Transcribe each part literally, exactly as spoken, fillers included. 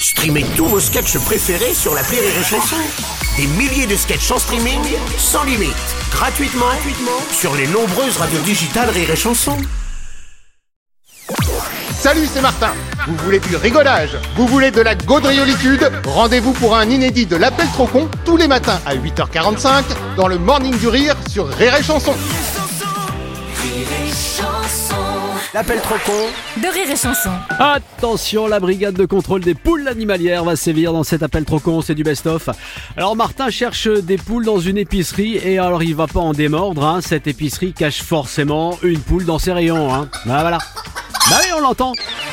Streamez tous vos sketchs préférés sur l'appli Rire et Chanson. Des milliers de sketchs en streaming, sans limite, gratuitement, gratuitement sur les nombreuses radios digitales Rire et Chanson. Salut, c'est Martin. Vous voulez du rigolage? Vous voulez de la gaudriolitude? Rendez-vous pour un inédit de l'Appel trop con tous les matins à huit heures quarante-cinq dans le Morning du Rire sur Rire et Chanson. L'appel trop con de Rire et Chanson. Attention, la brigade de contrôle des poules animalières va sévir dans cet appel trop con, c'est du best-of. Alors Martin cherche des poules dans une épicerie et alors il va pas en démordre, hein. Cette épicerie cache forcément une poule dans ses rayons, hein. Bah voilà. Bah oui, on l'entend.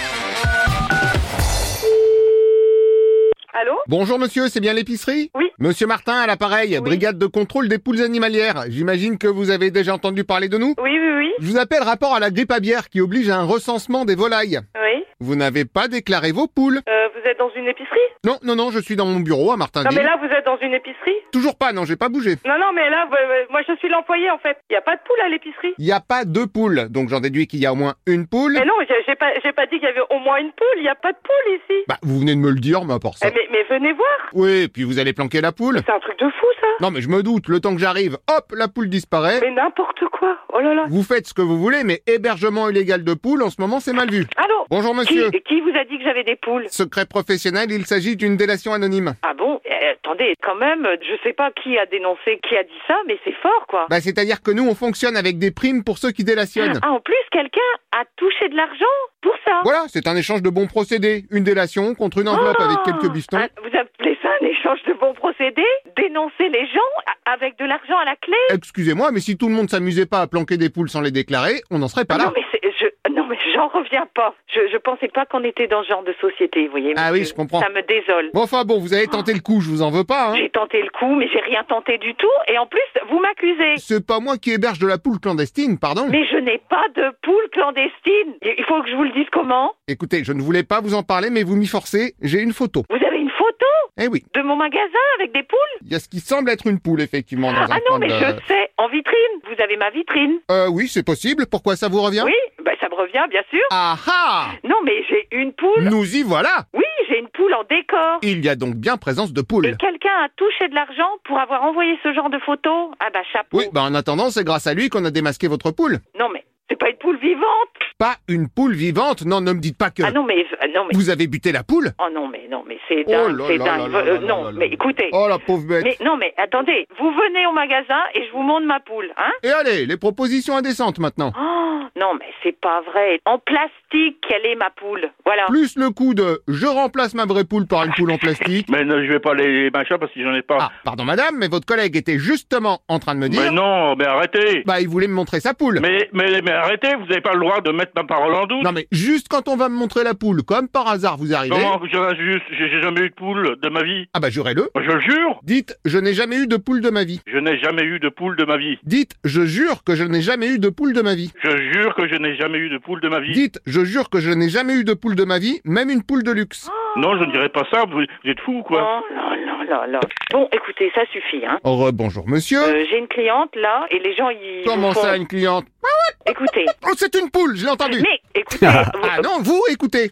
Allô? Bonjour monsieur, c'est bien l'épicerie? Oui. Monsieur Martin à l'appareil, Oui. brigade de contrôle des poules animalières. J'imagine que vous avez déjà entendu parler de nous? Oui, oui, oui. Je vous appelle rapport à la grippe aviaire qui oblige à un recensement des volailles. Oui. Vous n'avez pas déclaré vos poules? Euh, vous êtes dans une épicerie? Non, non, non, je suis dans mon bureau à Non, Martinville. mais là, vous êtes dans une épicerie? Toujours pas, non, j'ai pas bougé. Non, non, mais là, vous- vous- moi, je suis l'employé, en fait. Il n'y a pas de poule à l'épicerie. Il n'y a pas deux poules, donc j'en déduis qu'il y a au moins une poule. Mais non, j'ai j'ai pas, j'ai pas dit qu'il y avait au moins une poule. Il n'y a pas de poule ici. Bah, vous venez de me le dire, mais à part ça. Eh, mais, mais venez voir. Oui, puis vous allez planquer la poule. C'est un truc de fou, ça. Non, mais je me doute, le temps que j'arrive, hop, la poule disparaît. Mais n'importe quoi. Oh là là. Vous faites ce que vous voulez, mais hébergement illégal de poules, en ce moment, c'est mal vu. Allô? Bonjour Qui, monsieur. qui vous a dit que j'avais des poules? Secret professionnel, il s'agit d'une délation anonyme. Ah bon? Eh, attendez, quand même, je sais pas qui a dénoncé, qui a dit ça, mais c'est fort, quoi. Bah, c'est-à-dire que nous, on fonctionne avec des primes pour ceux qui délationnent. Ah, en plus, quelqu'un a touché de l'argent pour ça. Voilà, c'est un échange de bons procédés. Une délation contre une enveloppe Oh, avec quelques bifetons. ah, vous appelez ça un échange de bons procédés? Dénoncer les gens a- avec de l'argent à la clé? Excusez-moi, mais si tout le monde s'amusait pas à planquer des poules sans les déclarer, on n'en serait pas là. Non mais c'est, je, non mais j'en reviens pas. Je, je pensais pas qu'on était dans ce genre de société, vous voyez. Ah oui, monsieur. je comprends. Ça me désole. Bon, enfin bon, vous avez tenté le coup, je vous en veux pas, hein. J'ai tenté le coup, mais j'ai rien tenté du tout. Et en plus, vous m'accusez. C'est pas moi qui héberge de la poule clandestine, pardon. Mais je n'ai pas de poule clandestine. Il faut que je vous le dise comment? Écoutez, je ne voulais pas vous en parler, mais vous m'y forcez, j'ai une photo. Vous avez une photo Eh oui, de mon magasin avec des poules? il y a ce qui semble être une poule, effectivement, dans un Ah coin non, mais de- je sais. En vitrine. Vous avez ma vitrine. Euh, oui, c'est possible, pourquoi ça vous revient? Oui, bah ça me revient, bien sûr. Ah ah! Non, mais j'ai une poule. Nous y voilà! Oui, j'ai une poule en décor. Il y a donc bien présence de poules. Et quelqu'un a touché de l'argent pour avoir envoyé ce genre de photos? Ah bah chapeau. Oui, bah en attendant, c'est grâce à lui qu'on a démasqué votre poule. Non mais c'est pas une poule vivante. Pas une poule vivante, non, ne me dites pas que... Ah non mais euh, non mais Vous avez buté la poule? oh non mais non mais c'est Oh dingue, là c'est là dingue. là là Euh, là non là là mais là. écoutez. Oh la pauvre bête. Mais non mais attendez, vous venez au magasin et je vous montre ma poule, hein? Et allez, les propositions indécentes maintenant. Oh non mais c'est pas vrai. En plastique, quelle est ma poule? Voilà. Plus le coup de « je remplace ma vraie poule par une poule en plastique ». Mais non, je vais pas les machins parce que j'en ai pas. Ah, pardon madame, mais votre collègue était justement en train de me dire... mais non, mais arrêtez. Bah, il voulait me montrer sa poule. Mais, mais, mais arrêtez, vous avez pas le droit de mettre ma parole en doute. Non mais juste quand on va me montrer la poule, comme par hasard vous arrivez... Comment je juste, j'ai j'ai jamais eu de poule de ma vie. Ah bah jurez-le. Je le jure. Dites « je n'ai jamais eu de poule de ma vie ». Je n'ai jamais eu de poule de ma vie. Dites « je jure que je n'ai jamais eu de poule de ma vie ». Je jure que je n'ai jamais eu de poule de ma vie. Dites « je jure que je n'ai jamais eu de poule de ma vie, même une poule de luxe Non, je ne dirai pas ça, vous, vous êtes fou ou quoi? Oh là là là là. Bon, écoutez, ça suffit, hein. ». Oh, bonjour monsieur. Euh, j'ai une cliente là et les gens ils. Comment vous font- ça, une cliente? Écoutez. Oh, c'est une poule, je l'ai entendu. Mais écoutez. vous- Ah non, vous, écoutez.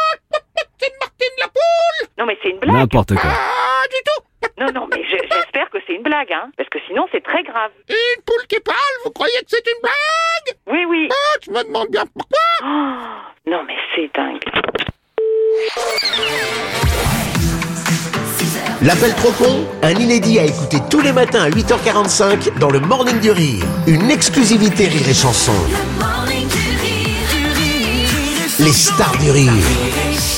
C'est Martine la poule. Non mais c'est une blague. N'importe quoi. Ah, du tout. Non non mais je- j'espère que c'est une blague, hein, parce que sinon c'est très grave. Une poule qui parle, vous croyez que c'est une blague? Oui oui. Ah, je me demande bien pourquoi. Oh, non mais c'est dingue. L'appel trop con, un inédit à écouter tous les matins à huit heures quarante-cinq dans le Morning du Rire. Une exclusivité Rire et Chanson. Les stars du rire.